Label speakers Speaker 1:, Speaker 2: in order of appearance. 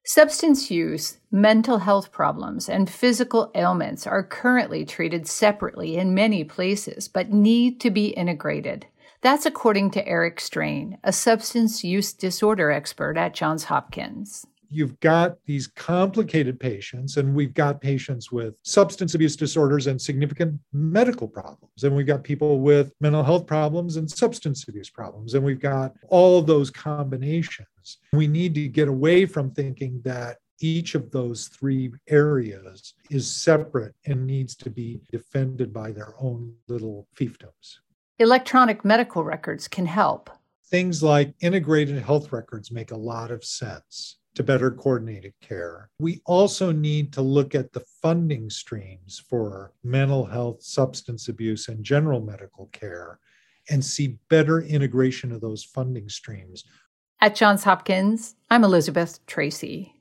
Speaker 1: Substance use, mental health problems, and physical ailments are currently treated separately in many places, but need to be integrated. That's according to Eric Strain, a substance use disorder expert at Johns Hopkins.
Speaker 2: You've got these complicated patients, and we've got patients with substance abuse disorders and significant medical problems. And we've got people with mental health problems and substance abuse problems. And we've got all of those combinations. We need to get away from thinking that each of those three areas is separate and needs to be defended by their own little fiefdoms.
Speaker 1: Electronic medical records can help.
Speaker 2: Things like integrated health records make a lot of sense to better coordinated care. We also need to look at the funding streams for mental health, substance abuse, and general medical care and see better integration of those funding streams.
Speaker 1: At Johns Hopkins, I'm Elizabeth Tracy.